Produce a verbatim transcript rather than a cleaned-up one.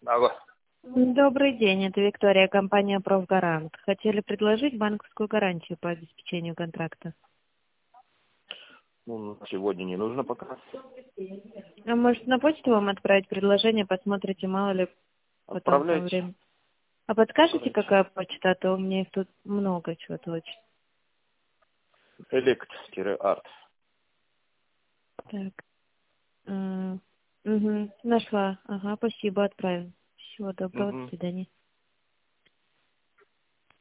Алло. Добрый день, это Виктория, компания «Профгарант». Хотели предложить банковскую гарантию по обеспечению контракта. Ну, сегодня не нужно пока. А может, на почту вам отправить предложение, посмотрите, мало ли потом по Отправляйте. времени. А подскажете, Отправляйте. какая почта, а то у меня их тут много чего-то очень. Элект-арт. Так. М, Угу, нашла. Ага, спасибо, отправим. Всего доброго, до Угу. свидания.